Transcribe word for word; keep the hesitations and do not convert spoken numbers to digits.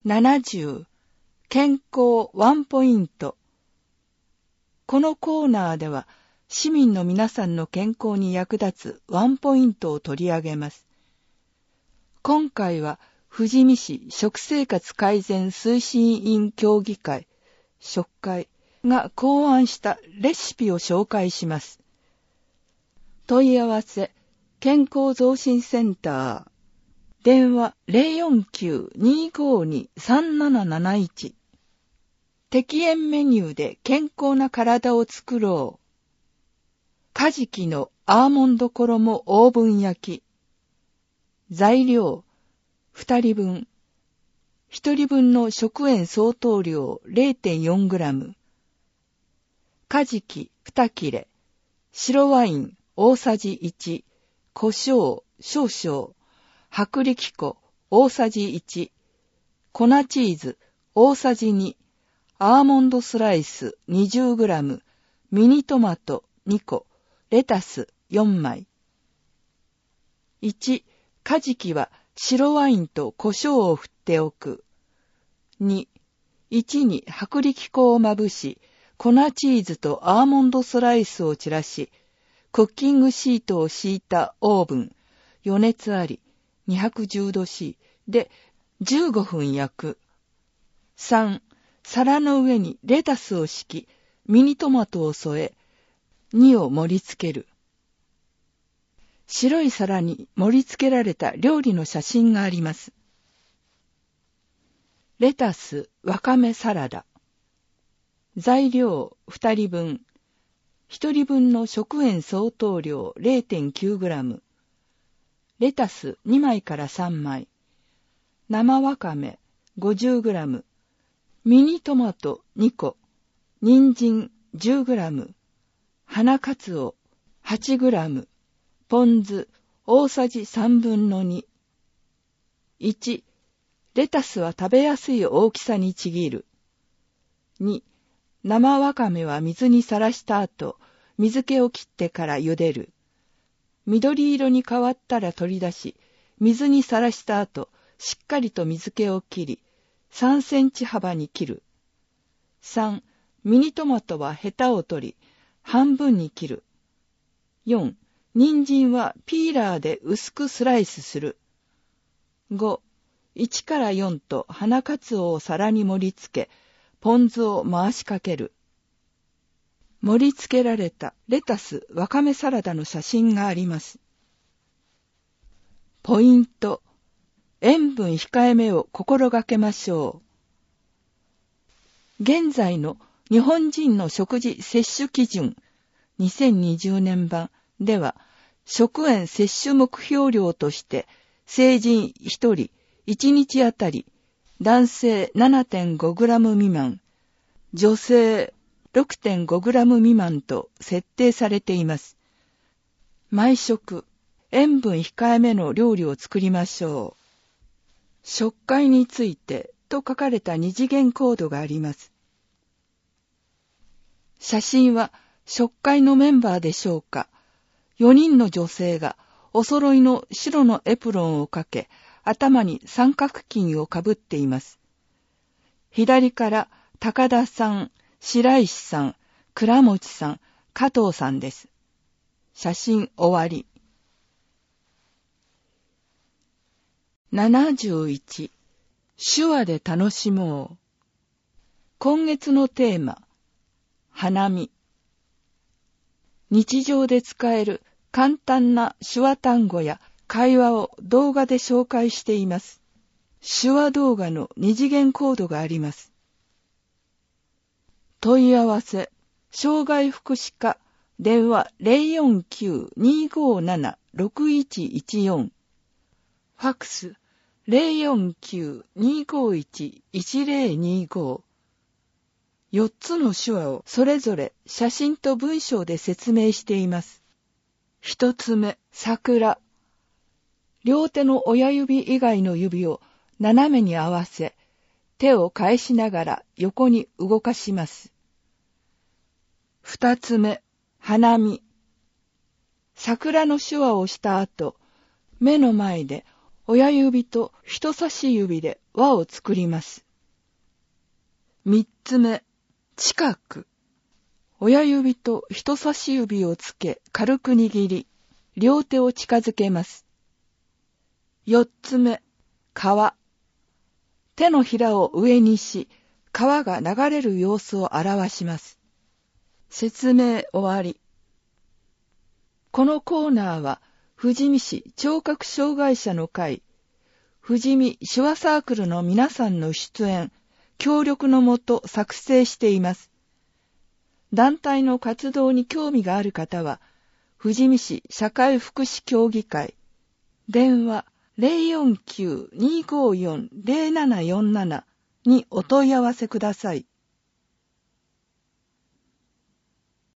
ななじゅう健康ワンポイント。このコーナーでは市民の皆さんの健康に役立つワンポイントを取り上げます。今回は富士見市食生活改善推進委員協議会食会が考案したレシピを紹介します。問い合わせ健康増進センター電話 ゼロよんきゅう にーごーに さんなななないち。適塩メニューで健康な体を作ろう。カジキのアーモンド衣オーブン焼き。材料ふたりぶん。ひとりぶんの食塩相当量 れいてんよんグラム。カジキに切れ。白ワイン大さじいち。胡椒少々。薄力粉大さじいち。粉チーズ大さじに。アーモンドスライス にじゅうグラム。ミニトマトにこ。レタスよんまい。いち. カジキは白ワインと胡椒を振っておく。に. いちに薄力粉をまぶし、粉チーズとアーモンドスライスを散らし、クッキングシートを敷いたオーブン、余熱あり、にひゃくじゅうどシー でじゅうごふん焼く。さん. 皿の上にレタスを敷き、ミニトマトを添え、にを盛り付ける。白い皿に盛り付けられた料理の写真があります。レタスわかめサラダ。材料ふたりぶん。ひとりぶんの食塩相当量 れいてんきゅうグラム。レタスにまいからさんまい。生わかめ ごじゅうグラム。ミニトマトにこ。人参 じゅうグラム。花かつお はちグラム。ポン酢大さじさんぶんのに。いち. レタスは食べやすい大きさにちぎる。に. 生わかめは水にさらした後、水気を切ってから茹でる。緑色に変わったら取り出し、水にさらした後、しっかりと水気を切り、さんセンチ幅に切る。さん. ミニトマトはヘタを取り、半分に切る。よん. 人参はピーラーで薄くスライスする。ご. いちからよんと花かつおを皿に盛り付け、ポン酢を回しかける。盛り付けられたレタスわかめサラダの写真があります。ポイント。塩分控えめを心がけましょう。現在の日本人の食事摂取基準にせんにじゅうねん版では、食塩摂取目標量として、成人ひとりいちにちあたり男性 ななてんごグラム 未満、女性 ろくてんごグラム 未満と設定されています。毎食、塩分控えめの料理を作りましょう。食会についてと書かれた二次元コードがあります。写真は食会のメンバーでしょうか。よにんの女性がお揃いの白のエプロンをかけ、頭に三角巾をかぶっています。左から高田さん、白石さん、倉持さん、加藤さんです。写真終わり。ななじゅういち. 手話で楽しもう。今月のテーマ、花見。日常で使える簡単な手話単語や会話を動画で紹介しています。手話動画の二次元コードがあります。問い合わせ、障害福祉課、電話 ゼロよんきゅう にーごーなな ろくいちいちよん。ファックス ゼロよんきゅう にーごーいち いちゼロにーごー。よっつの手話をそれぞれ写真と文章で説明しています。一つ目、桜。両手の親指以外の指を斜めに合わせ、手を返しながら横に動かします。二つ目、花見。桜の手話をした後、目の前で親指と人差し指で輪を作ります。三つ目、近く。親指と人差し指をつけ軽く握り、両手を近づけます。四つ目、川。手のひらを上にし、川が流れる様子を表します。説明終わり。このコーナーは、富士見市聴覚障害者の会、富士見手話サークルの皆さんの出演、協力のもと作成しています。団体の活動に興味がある方は、富士見市社会福祉協議会、電話 ゼロよんきゅう にーごーよん ゼロななよんなな にお問い合わせください。